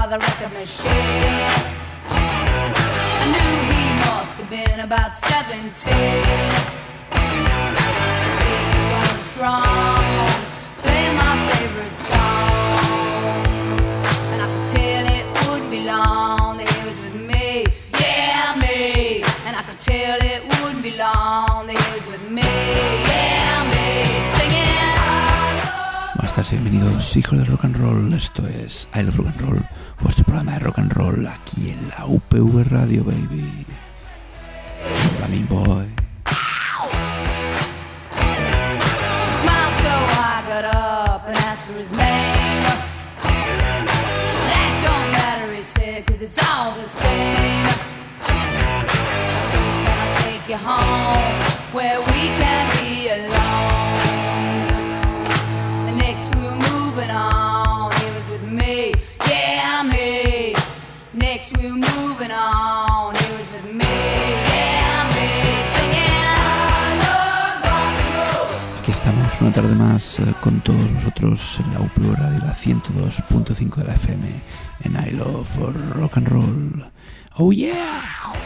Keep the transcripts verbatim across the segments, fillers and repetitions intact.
the record machine. I knew he must have been about seventeen. He was going strong, playing my favorite song, and I could tell it wouldn't be long that he was with me, yeah me. And I could tell it wouldn't be long that he was with me, yeah me. Singing. Buenas tardes, bienvenidos hijos del rock and roll. Esto es I Love Rock and Roll, vuestro programa de rock and roll aquí en la U P V Radio, baby. Hola, mi boy. Smiled so I got up and asked for his name. That don't matter, he said, cause it's all the same. So can I take you home where we can be alone? The next we were moving on, he was with me, yeah me. Next we were moving on, he was with me, yeah me. Singing I love rock and roll. Aquí estamos una tarde más eh, con todos vosotros en la U P V Radio, la ciento dos punto cinco de la F M, en I Love Rock and Roll. Oh yeah.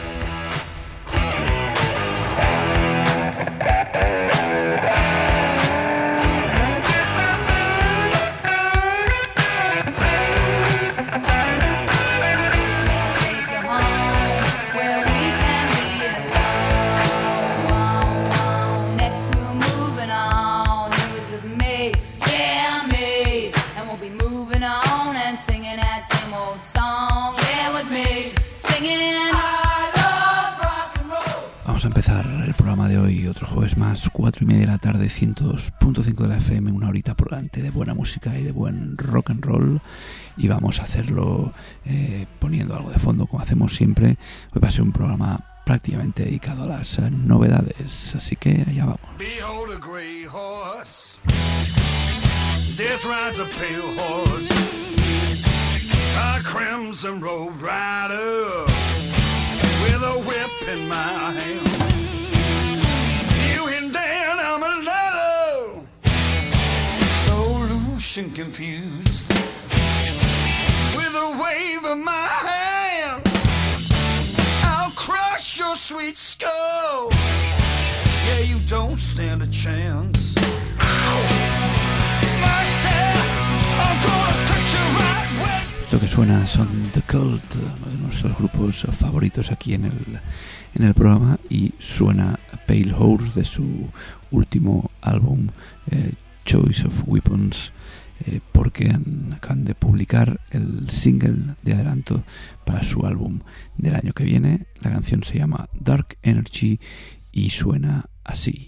Vamos a empezar el programa de hoy, otro jueves más, cuatro y media de la tarde, ciento dos punto cinco de la F M, una horita por delante de buena música y de buen rock and roll, y vamos a hacerlo eh, poniendo algo de fondo como hacemos siempre. Hoy va a ser un programa prácticamente dedicado a las eh, novedades, así que allá vamos. Behold a gray horse, death rides a pale horse, a crimson robe rider with a whip in my hand. You and Dan, I'm a low, so loose and confused, with a wave of my hand, I'll crush your sweet skull. Yeah, you don't stand a chance. Myself, I'm gonna cut you right where. Lo que suena son The Cult, uno de nuestros grupos favoritos aquí en el, en el programa, y suena Pale Horse de su último álbum eh, Choice of Weapons, eh, porque han, acaban de publicar el single de adelanto para su álbum del año que viene. La canción se llama Dark Energy y suena así.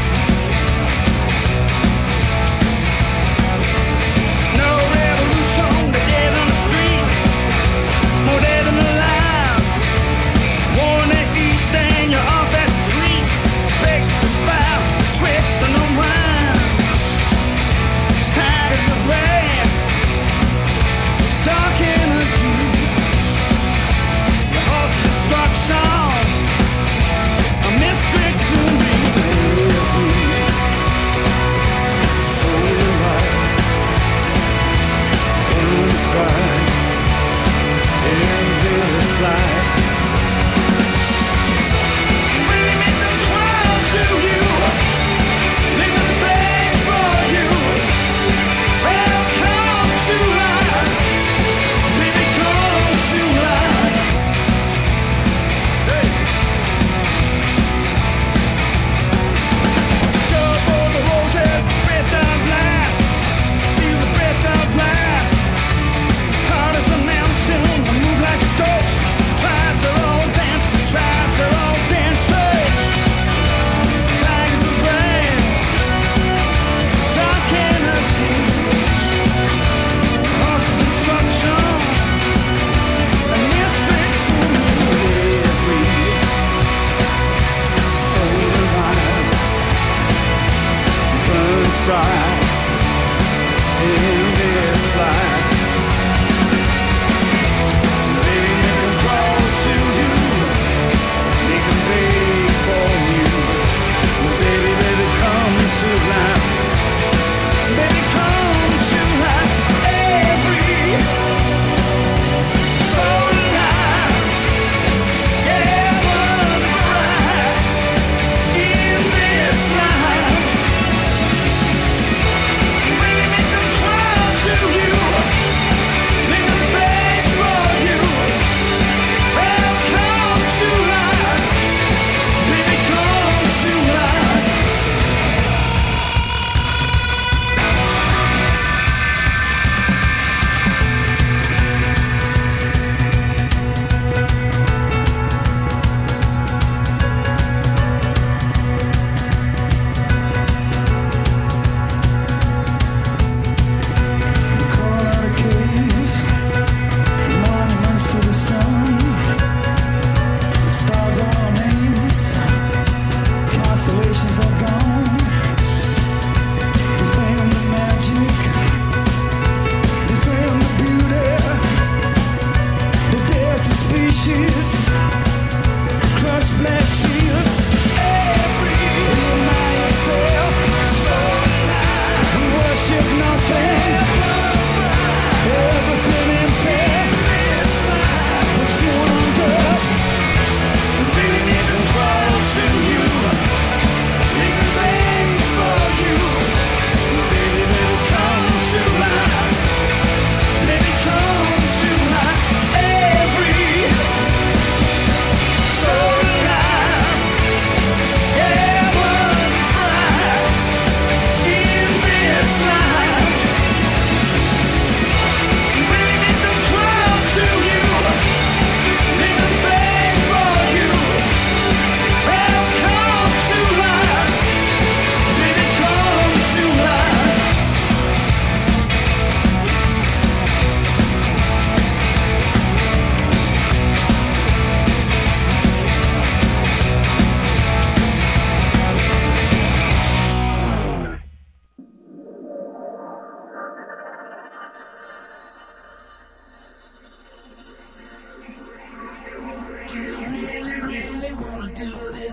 No revolution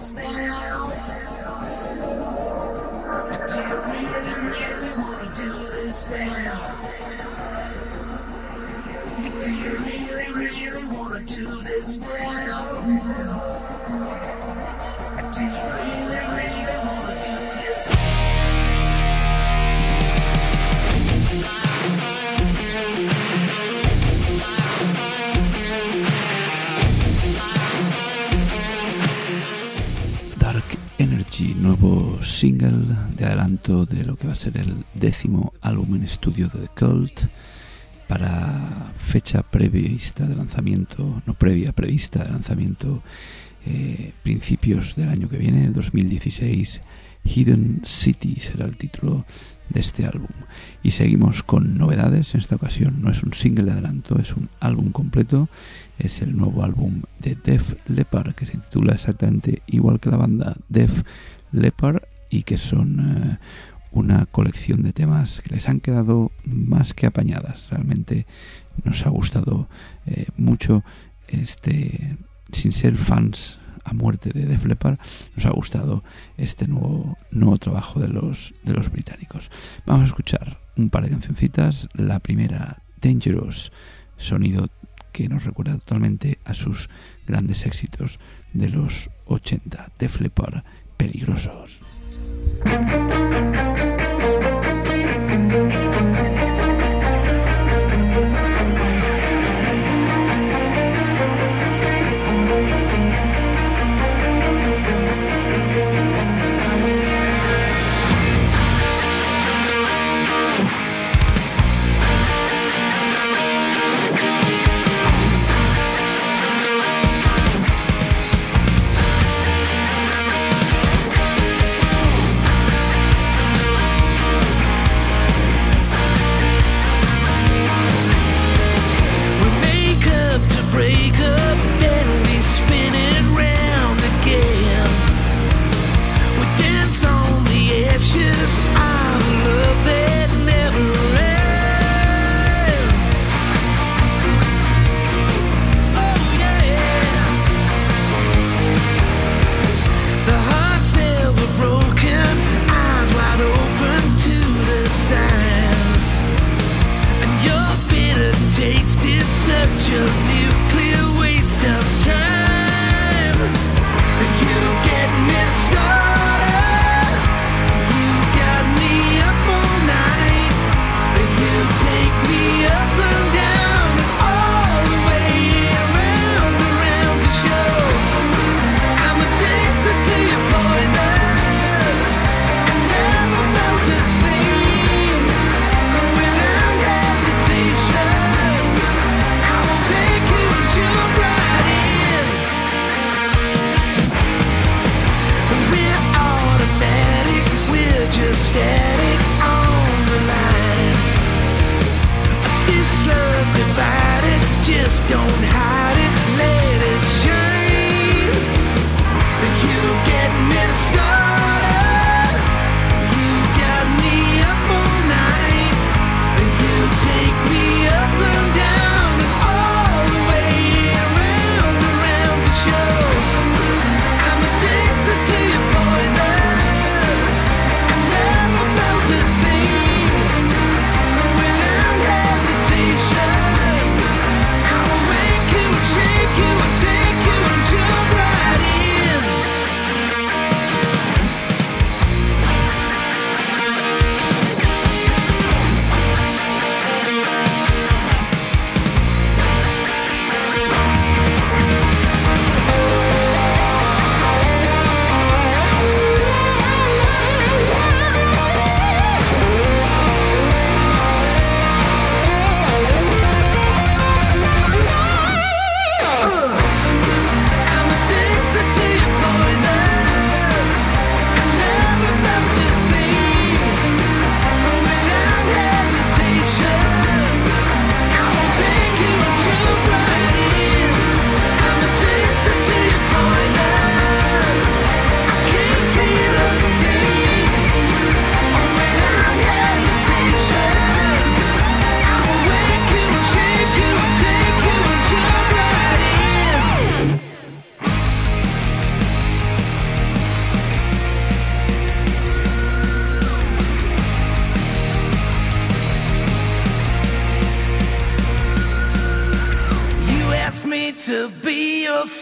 this now? Do you really, really wanna do this now? Do you really, really wanna do this now? Do you really, really wanna do this? Dark Energy, nuevo single de adelanto de lo que va a ser el décimo álbum en estudio de The Cult, para fecha prevista de lanzamiento, no previa, prevista de lanzamiento, eh, principios del año que viene, dos mil dieciséis. Hidden City será el título de este álbum. Y seguimos con novedades. En esta ocasión no es un single de adelanto, es un álbum completo. Es el nuevo álbum de Def Leppard, que se titula exactamente igual que la banda, Def Leppard, y que son eh, una colección de temas que les han quedado más que apañadas. Realmente nos ha gustado eh, mucho. Este, sin ser fans a muerte de Def Leppard, nos ha gustado este nuevo, nuevo trabajo de los, de los británicos. Vamos a escuchar un par de cancioncitas. La primera, Dangerous, sonido que nos recuerda totalmente a sus grandes éxitos de los ochenta. Def Leppard, Peligrosos. Do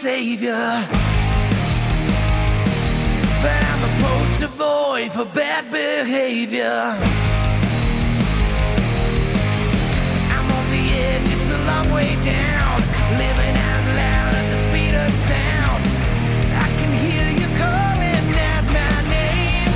savior. But I'm a poster boy for bad behavior. I'm on the edge, it's a long way down. Living out loud at the speed of sound. I can hear you calling out my name.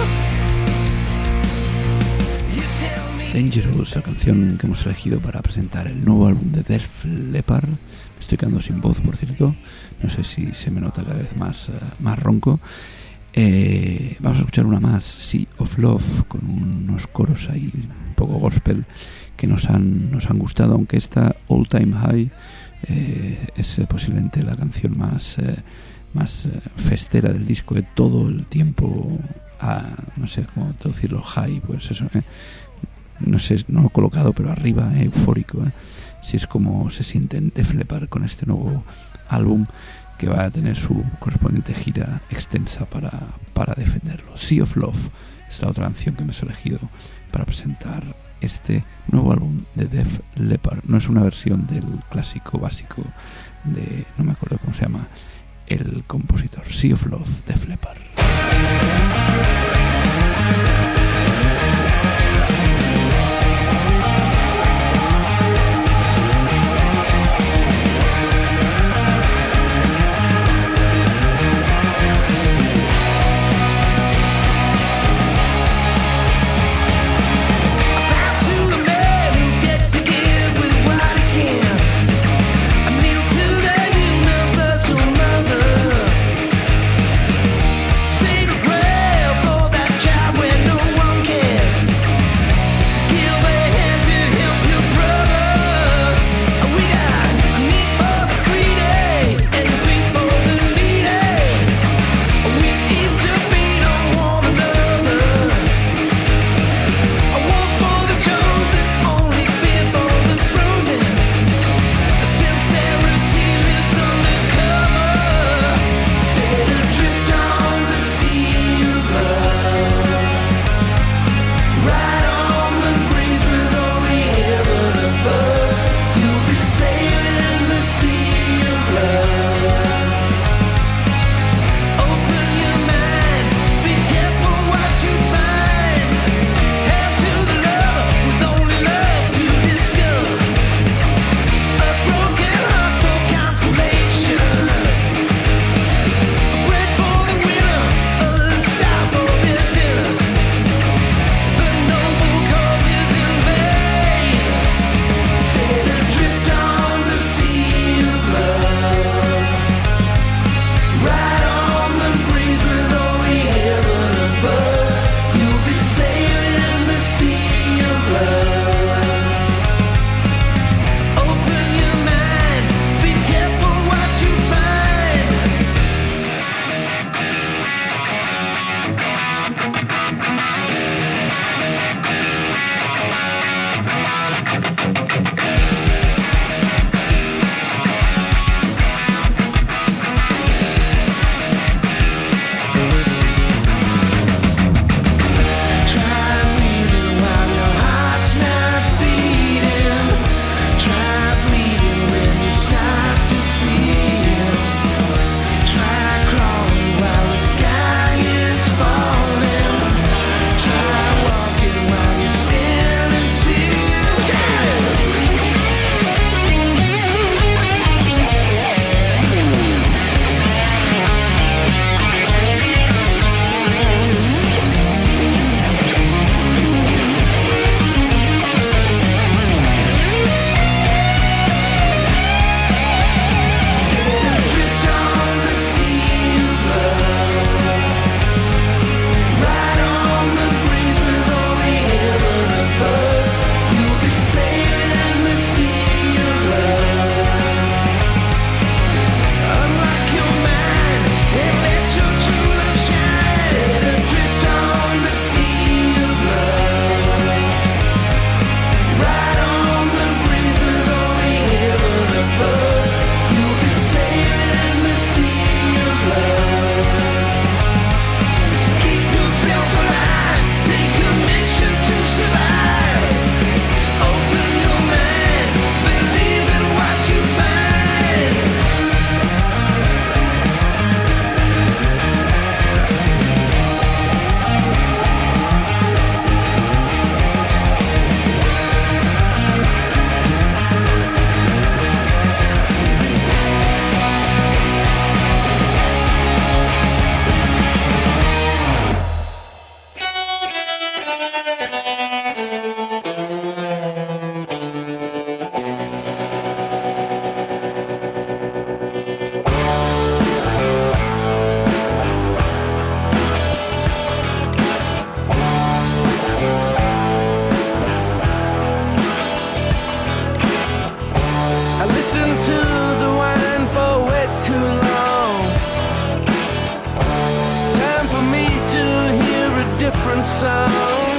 You tell me. Dangerous, la canción que hemos elegido para presentar el nuevo álbum de Def Leppard. Me estoy quedando sin voz, por cierto. No sé si se me nota cada vez más, uh, más ronco. Eh, vamos a escuchar una más, Sea of Love, con unos coros ahí un poco gospel que nos han, nos han gustado, aunque esta All Time High eh, es eh, posiblemente la canción más, eh, más eh, festera del disco, de eh, todo el tiempo, a, no sé cómo traducirlo, high, pues eso, eh, no sé, no colocado, pero arriba, eh, eufórico, eh. Si es como se siente en Def Leppard con este nuevo álbum, que va a tener su correspondiente gira extensa para, para defenderlo. Sea of Love es la otra canción que me he elegido para presentar este nuevo álbum de Def Leppard. No es una versión del clásico básico de, no me acuerdo cómo se llama el compositor. Sea of Love, Def Leppard. Say the prayer. different sound.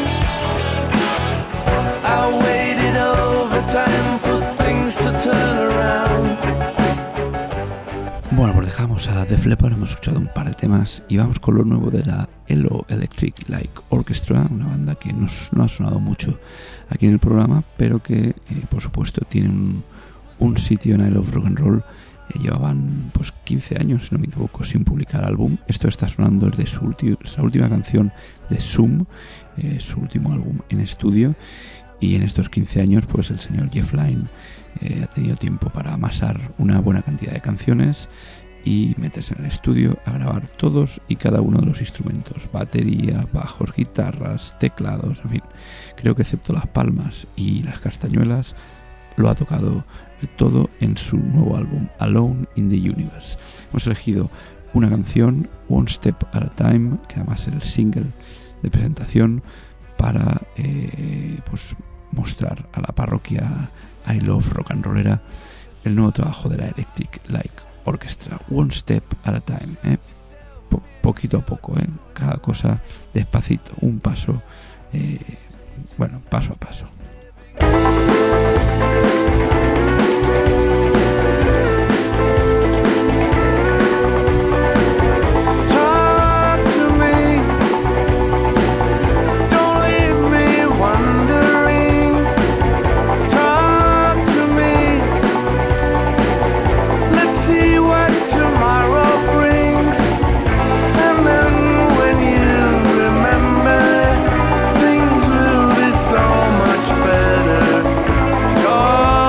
I waited overtime for things to turn around. Bueno, pues dejamos a Def Leppard, hemos escuchado un par de temas y vamos con lo nuevo de la L O Electric Light Orchestra, una banda que nos, no ha sonado mucho aquí en el programa, pero que, eh, por supuesto, tiene un, un sitio en I Love Rock and Roll. Eh, llevaban pues quince años, si no me equivoco, sin publicar álbum. Esto está sonando desde su ulti- la última canción de Zoom, eh, su último álbum en estudio. Y en estos quince años, pues el señor Jeff Lynne eh, ha tenido tiempo para amasar una buena cantidad de canciones y meterse en el estudio a grabar todos y cada uno de los instrumentos: batería, bajos, guitarras, teclados, en fin. Creo que excepto las palmas y las castañuelas, lo ha tocado todo en su nuevo álbum, Alone in the Universe. Hemos elegido una canción, One Step at a Time, que además es el single de presentación, para eh, pues mostrar a la parroquia I Love Rock and Rollera el nuevo trabajo de la Electric Light Orchestra, One Step at a Time, ¿eh? Po- poquito a poco, ¿eh? Cada cosa despacito, un paso, eh, bueno, paso a paso. Things will be so much better.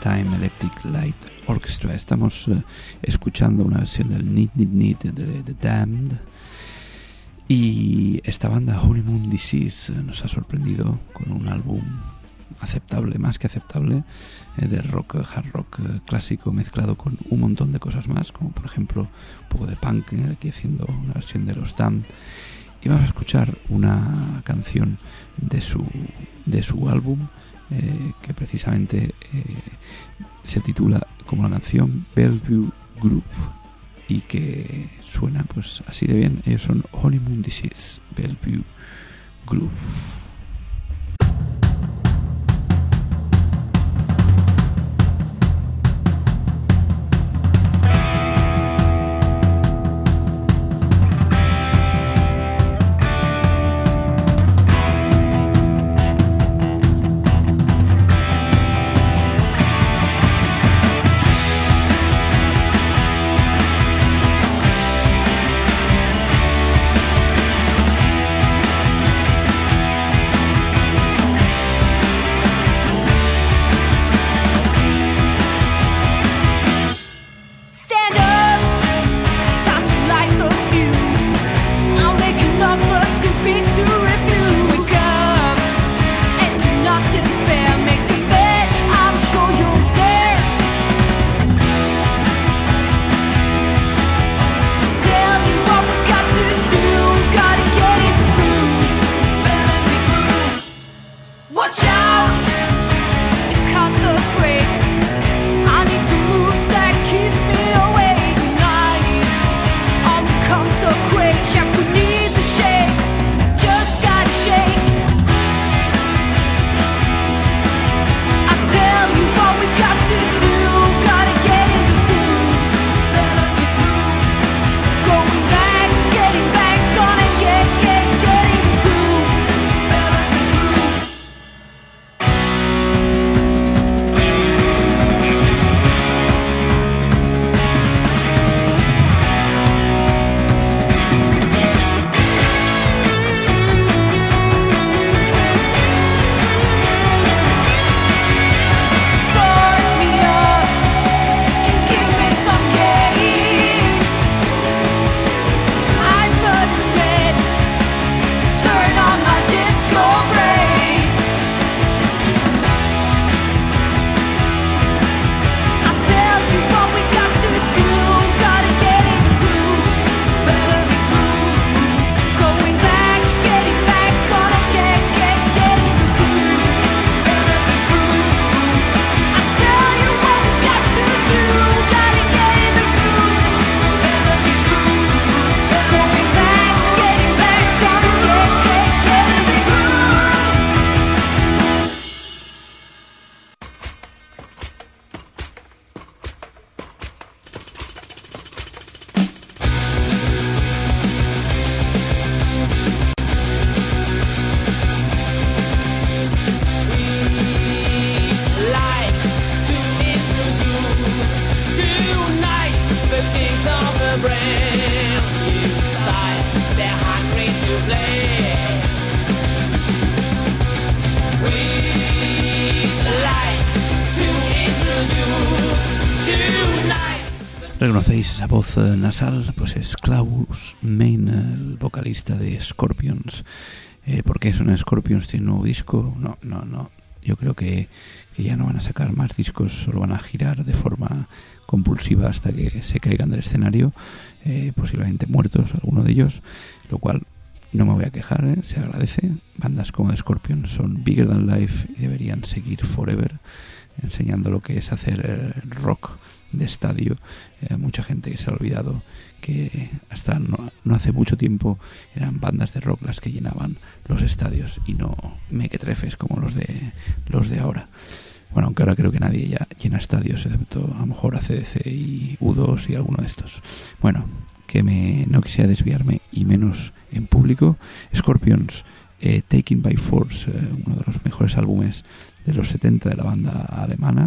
Time Electric Light Orchestra. Estamos uh, escuchando una versión del Need Need Need de The Damned, y esta banda Honeymoon Disease uh, nos ha sorprendido con un álbum aceptable, más que aceptable, eh, de rock, hard rock eh, clásico mezclado con un montón de cosas más, como por ejemplo un poco de punk, eh, aquí haciendo una versión de los Damned. Y vamos a escuchar una canción de su, de su álbum, eh, que precisamente eh, se titula como la canción Bellevue Groove, y que suena pues así de bien. Ellos son Honeymoon Disease, Bellevue Groove. ¿Reconocéis esa voz eh, nasal? Pues es Klaus Meine, el vocalista de Scorpions. Eh, ¿Por qué son Scorpions? ¿Tiene un nuevo disco? No, no, no. Yo creo que, que ya no van a sacar más discos, solo van a girar de forma compulsiva hasta que se caigan del escenario, eh, posiblemente muertos algunos de ellos, lo cual no me voy a quejar, ¿eh? Se agradece. Bandas como The Scorpions son bigger than life y deberían seguir forever enseñando lo que es hacer eh, rock de estadio. Eh, mucha gente que se ha olvidado que hasta no, no hace mucho tiempo eran bandas de rock las que llenaban los estadios y no mequetrefes como los de los de ahora. Bueno, aunque ahora creo que nadie ya llena estadios, excepto a lo mejor A C D C y U dos y alguno de estos. Bueno, que me no quisiera desviarme, y menos en público. Scorpions, eh, Taken by Force, eh, uno de los mejores álbumes de los setenta de la banda alemana,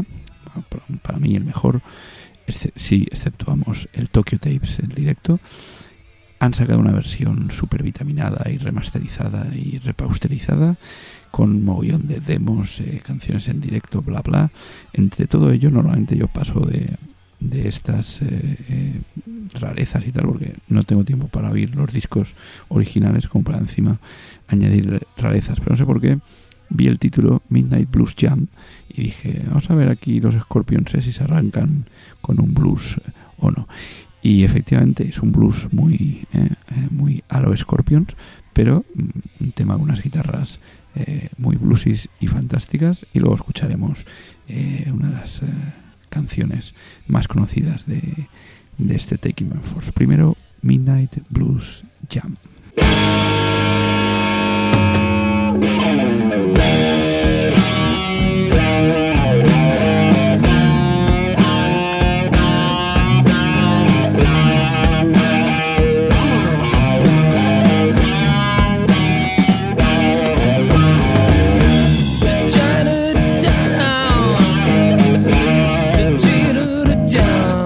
para mí el mejor, sí, excepto vamos, el Tokyo Tapes, el directo. han sacado una versión súper vitaminada y remasterizada y repausterizada con mogollón de demos, eh, canciones en directo, bla bla. Entre todo ello, normalmente yo paso de, de estas eh, eh, rarezas y tal, porque no tengo tiempo para oír los discos originales, como para encima añadir rarezas. Pero no sé por qué vi el título Midnight Blues Jam y dije, vamos a ver aquí los Scorpions, eh, si se arrancan con un blues eh, o no. Y efectivamente es un blues muy eh, eh, muy a lo Scorpions, pero mm, un tema con unas guitarras eh, muy bluesis y fantásticas. Y luego escucharemos eh, una de las eh, canciones más conocidas de, de este Taking by Force. Primero, Midnight Blues Jam.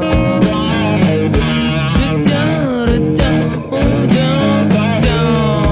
Down.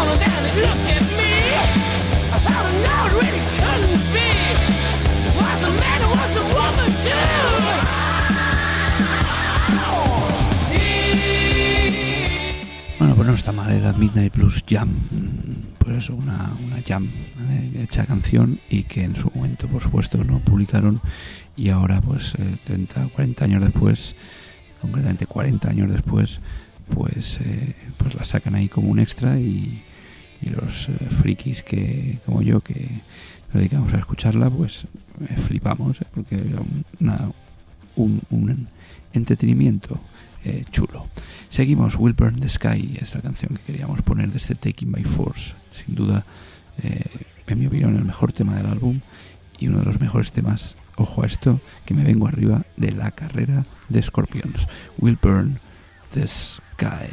falling down and looked at me. I thought, no, it really couldn't be. Was a man or was a woman too? Bueno, pues no está mal, era Midnight Blues Jam. Pues eso, una, una jam eh, hecha canción y que en su momento, por supuesto, no publicaron y ahora, pues eh, treinta, cuarenta años después, concretamente cuarenta años después, pues, eh, pues la sacan ahí como un extra y, y los eh, frikis que, como yo, que nos dedicamos a escucharla, pues eh, flipamos, eh, porque era una, un, un entretenimiento eh, chulo. Seguimos, Will Burn the Sky, es la canción que queríamos poner de este Taken by Force. Sin duda, eh, en mi opinión, el mejor tema del álbum y uno de los mejores temas, ojo a esto, que me vengo arriba de la carrera de Scorpions. Will Burn the Sky.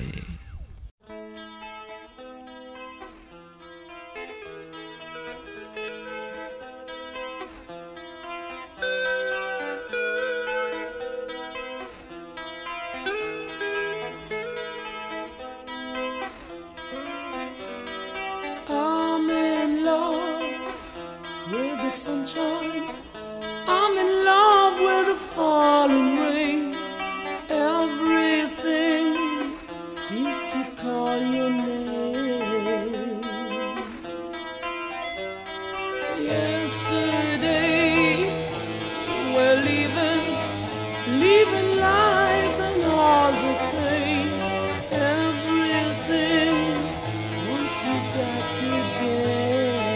Sunshine, I'm in love with the falling rain. Everything seems to call your name. Yesterday you were leaving, leaving life and all the pain. Everything wants you back again.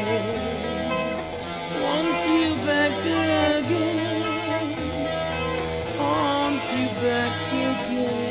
You back again, want you back again.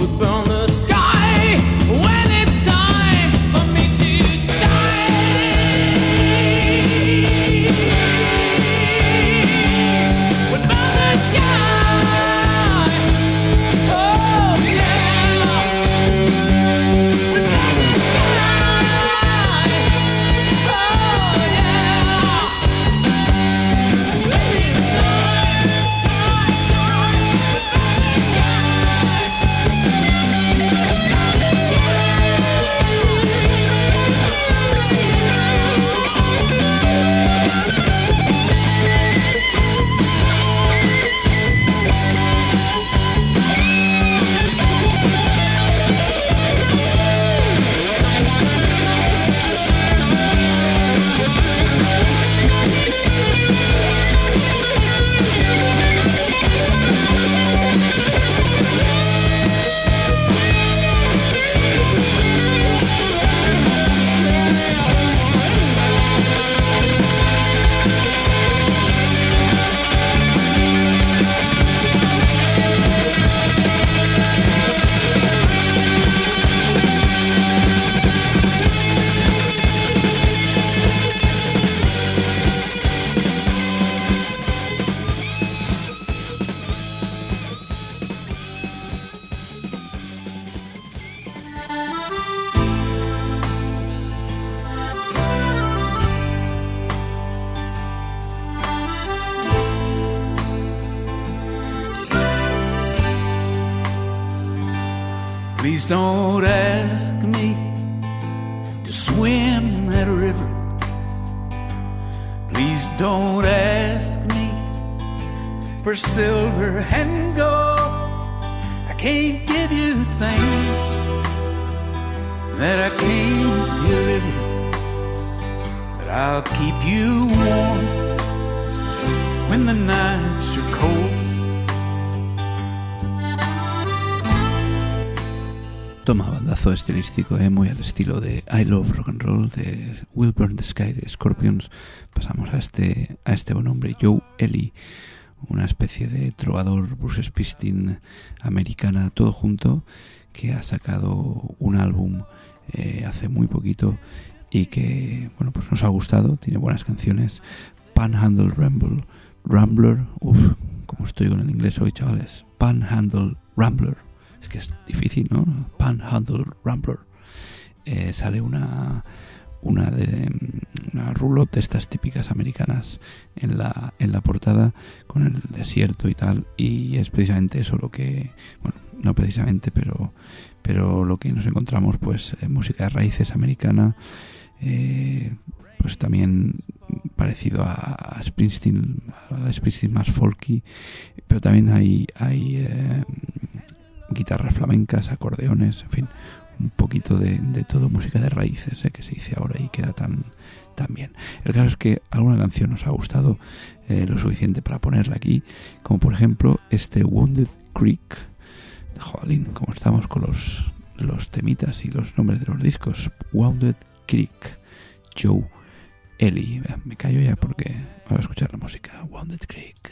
would burn the sky when it's time for me to die. Would burn the sky. Oh yeah. Would burn the sky. Oh yeah. Baby, it's time, time, time. Please don't ask me to swim in that river. Please don't ask me for silver and gold. I can't give you things that I can't give you, but I'll keep you warm when the nights are cold. Toma bandazo estilístico, eh, muy al estilo de I Love Rock and Roll de Will Burn the Sky de Scorpions. Pasamos a este a este buen hombre, Joe Ely, una especie de trovador Bruce Springsteen americana, todo junto, que ha sacado un álbum eh, hace muy poquito y que, bueno, pues nos ha gustado, tiene buenas canciones. Panhandle Ramble, Rambler, uff, como estoy con el inglés hoy, chavales. Panhandle Rambler. Es que es difícil, ¿no? Panhandle Rambler. Eh, sale una una de una roulotte de estas típicas americanas en la en la portada con el desierto y tal, y es precisamente eso lo que, bueno, no precisamente, pero pero lo que nos encontramos, pues eh, música de raíces americana, eh, pues también parecido a, a Springsteen, a Springsteen más folky, pero también hay hay eh, guitarras flamencas, acordeones, en fin, un poquito de, de todo, música de raíces, ¿eh? Que se dice ahora y queda tan, tan bien. El caso es que alguna canción nos ha gustado eh, lo suficiente para ponerla aquí, como por ejemplo este Wounded Creek. Jolín, como estamos con los, los temitas y los nombres de los discos. Wounded Creek, Joe Ely. Me callo ya porque voy a escuchar la música. Wounded Creek.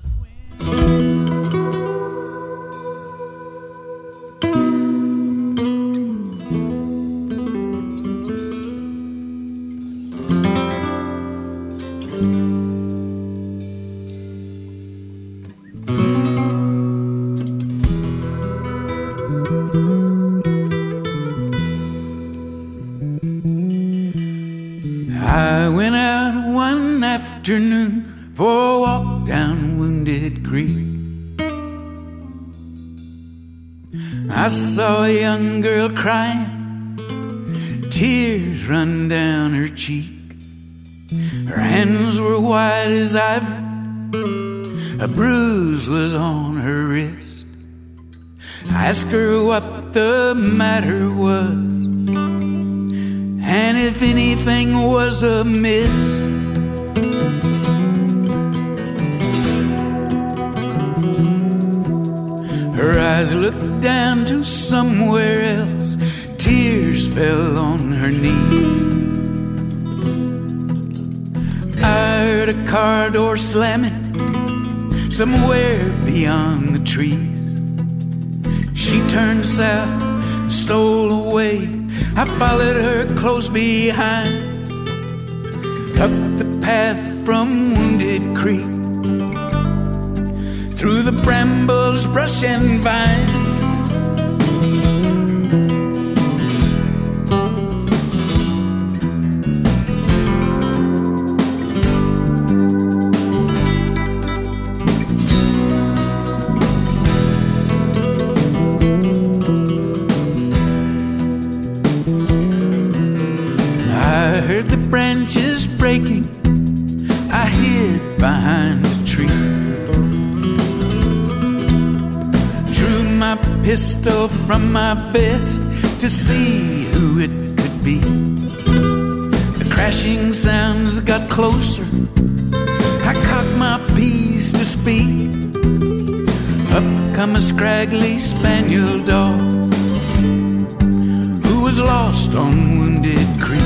I went out one afternoon for a walk down Wounded Creek. I saw a young girl crying, tears run down her cheek. Her hands were white as ivory, a bruise was on her wrist. I asked her what the matter was, and if anything was amiss. Her eyes looked down to somewhere else, tears fell on her knees. I heard a car door slamming somewhere beyond the trees. She turned south, stole away. I followed her close behind, up the path from Wounded Creek, through the brambles, brush and vines. I heard the branches breaking. I hid behind a tree, drew my pistol from my vest to see who it could be. The crashing sounds got closer. I cocked my piece to speed. Up come a scraggly spaniel dog who was lost on Wounded Creek.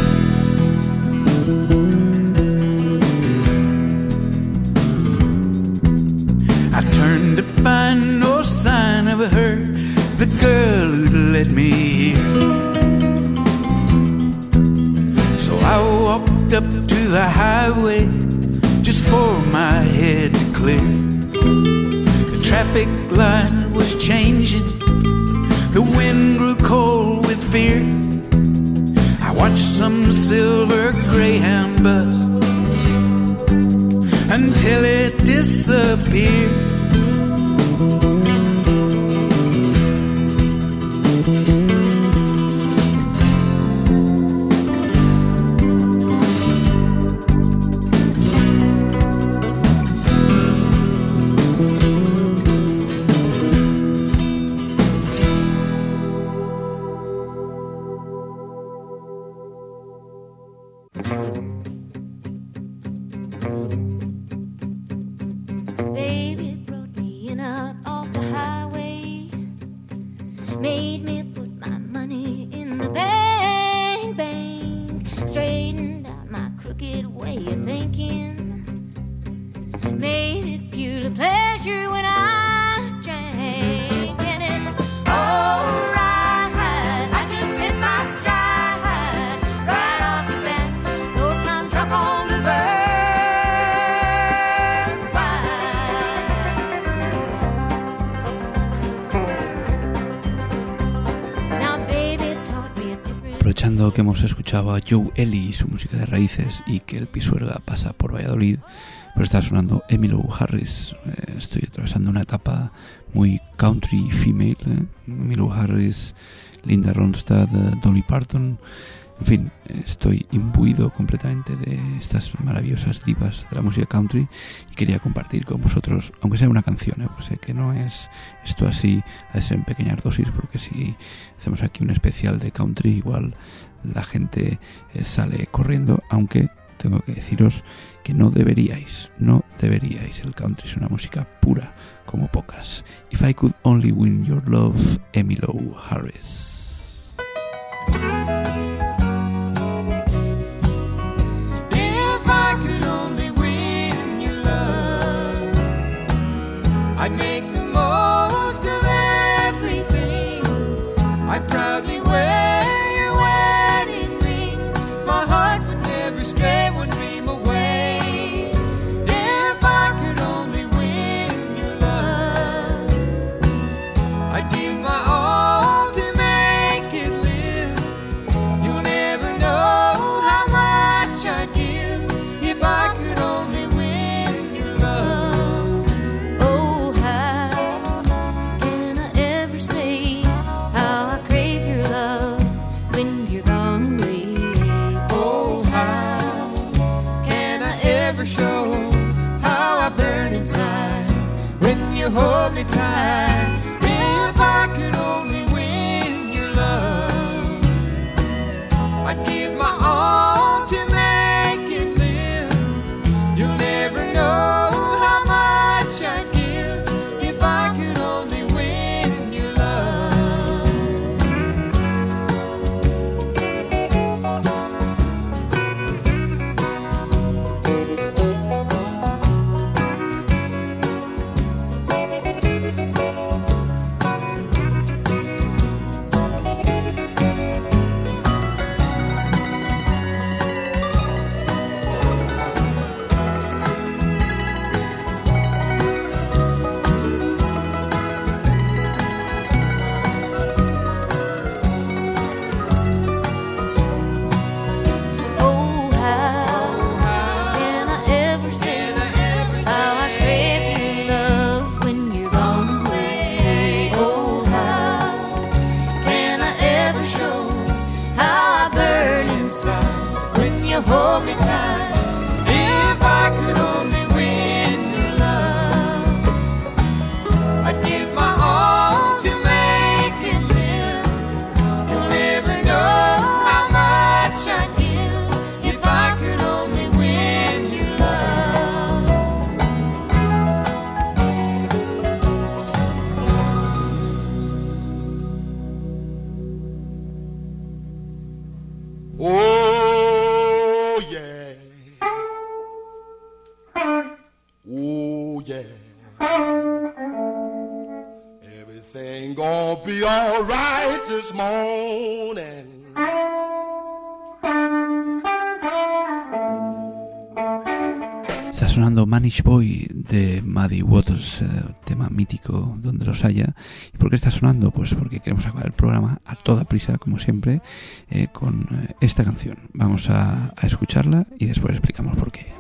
I turned to find no sign of her, the girl who'd led me here. So I walked up to the highway just for my head to clear. The traffic light was changing, the wind grew cold with fear. I watched some silver Greyhound bus until it disappeared. Baby brought me in out off the highway, made me put my money in the bank, bank, straightened out my crooked way of thinking, made it pure pleasure when I drank, and it's alright, I just hit my stride, right off the bat, loading my truck on the burn. Aprovechando que hemos escuchado a Joe Ely y su música de raíces y que el Pisuerga pasa por Valladolid, pero está sonando Emmylou Harris. Eh, estoy atravesando una etapa muy country female, ¿eh? Emmylou Harris, Linda Ronstadt, eh, Dolly Parton. En fin, estoy imbuido completamente de estas maravillosas divas de la música country y quería compartir con vosotros, aunque sea una canción, ¿eh? Pues sé que no es esto así, ha de ser en pequeñas dosis, porque si hacemos aquí un especial de country, igual la gente eh, sale corriendo, aunque tengo que deciros que no deberíais, no deberíais. El country es una música pura como pocas. If I Could Only Win Your Love, Emmylou Harris. I'd make the most of everything. I'd proudly wear your wedding ring. My heart would never stray one dream away. If I could only win your love, I'd give my all to make it live. You'll never know how much I'd give if I could only win your love. You hold me tight. If I could only win your love, I'd give my all to make it live. You'll never know how much I'd give if I could only win your love. inside when you hold me tight. If I could only win your love, I'd give my all to make it live. You'll never know how much I'd give if I could only win your love. Oh yeah. Oh yeah. Everything gonna be alright this morning. Está sonando Manish Boy de Muddy Waters, eh, tema mítico donde los haya. ¿Y por qué está sonando? Pues porque queremos acabar el programa a toda prisa, como siempre, eh, con eh, esta canción. Vamos a, a escucharla y después explicamos por qué.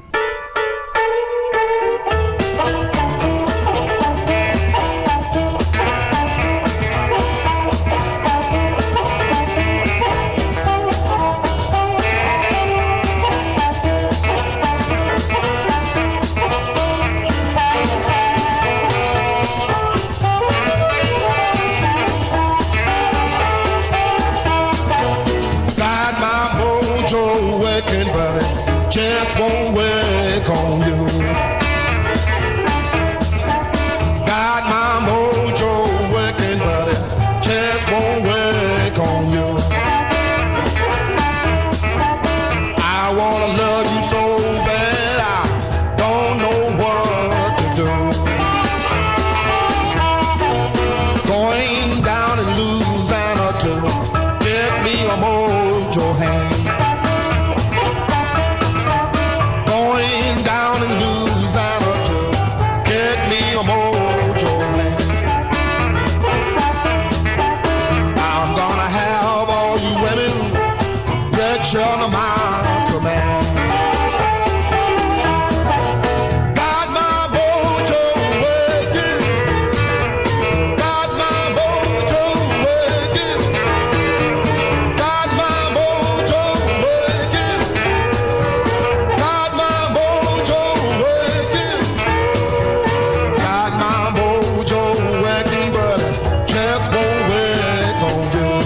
Got my mojo working, but chance won't work on you. Got my mojo working, but chance won't work on you. I wanna love you so bad, I don't know what to do. Going down in Louisiana to get me a mojo hand. Going down in Louisiana to get me a mojo hand. I'm gonna have all you women rich under my command. Got my mojo working. Got my mojo working. Got my mojo working. Got my mojo working. Got my mojo working, but it just won't work on you.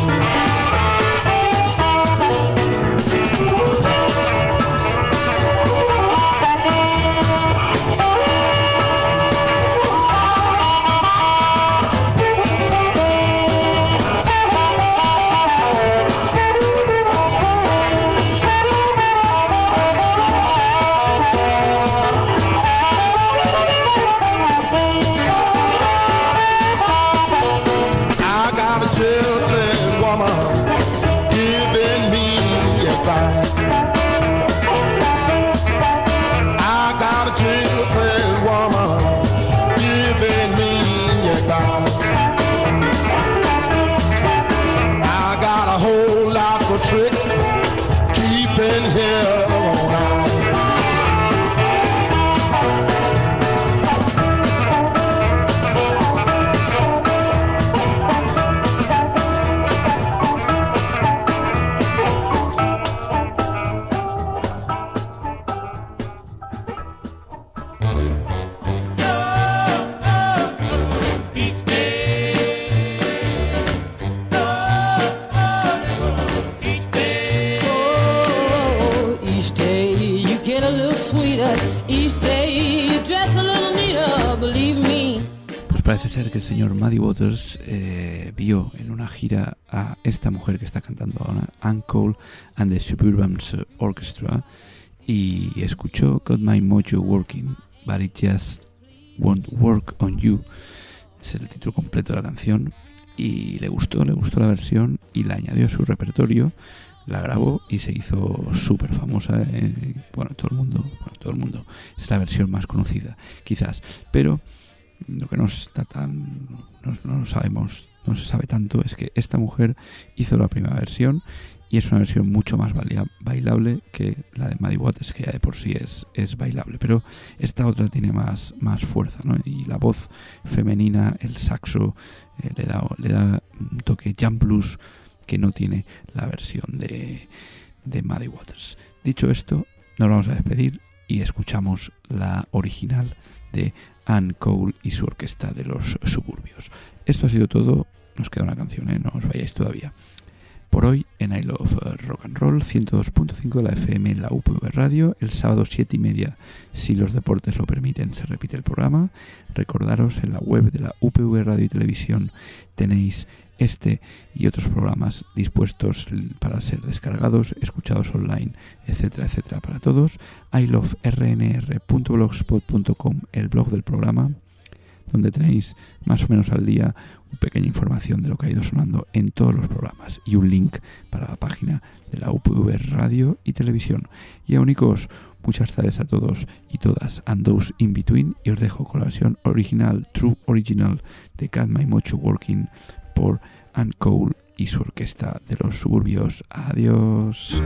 I got a gypsy woman giving me advice. I got a gypsy woman giving me advice. I got a whole lot of trick keeping here all night. Each day, each day, Oh, each day you get a little sweeter. Each day you dress a little neater. Believe me. Pues parece ser que el señor Muddy Waters eh, vio en una gira a esta mujer que está cantando ahora, Ann Cole and the Suburban Orchestra, y escuchó Got My Mojo Working, but it just won't work on you. Es el título completo de la canción, y le gustó, le gustó la versión y la añadió a su repertorio, la grabó y se hizo súper famosa. Eh, bueno, todo el mundo, bueno, todo el mundo, es la versión más conocida, quizás, pero lo que no está tan, no, no lo sabemos, no se sabe tanto, es que esta mujer hizo la primera versión y es una versión mucho más bailable que la de Muddy Waters, que ya de por sí es, es bailable, pero esta otra tiene más, más fuerza, ¿no? Y la voz femenina, el saxo, eh, le da, le da un toque jump blues que no tiene la versión de, de Muddy Waters. Dicho esto, nos vamos a despedir y escuchamos la original de Ann Cole y su orquesta de los suburbios. Esto ha sido todo. Nos queda una canción, ¿eh? No os vayáis todavía. Por hoy en I Love Rock and Roll, ciento dos punto cinco de la F M en la U P V Radio. El sábado siete y media, si los deportes lo permiten, se repite el programa. Recordaros, en la web de la U P V Radio y Televisión tenéis este y otros programas dispuestos para ser descargados, escuchados online, etcétera, etcétera, para todos. I love r n r punto blogspot punto com, el blog del programa, donde tenéis más o menos al día una pequeña información de lo que ha ido sonando en todos los programas y un link para la página de la U P V Radio y Televisión. Y a únicos, muchas gracias a todos y todas, and those in between, y os dejo con la versión original, True Original, de Got My Mojo Working por Ann Cole y su orquesta de los suburbios. Adiós.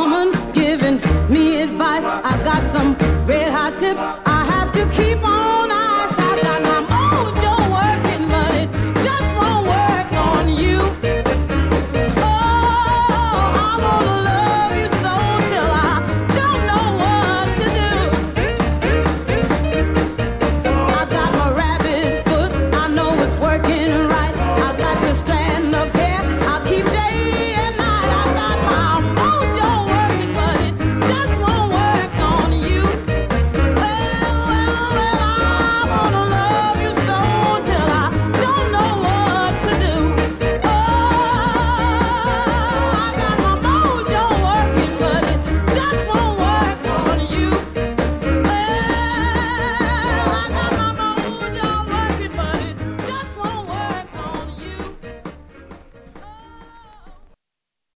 Woman giving me advice. I got some red hot tips I have to keep on.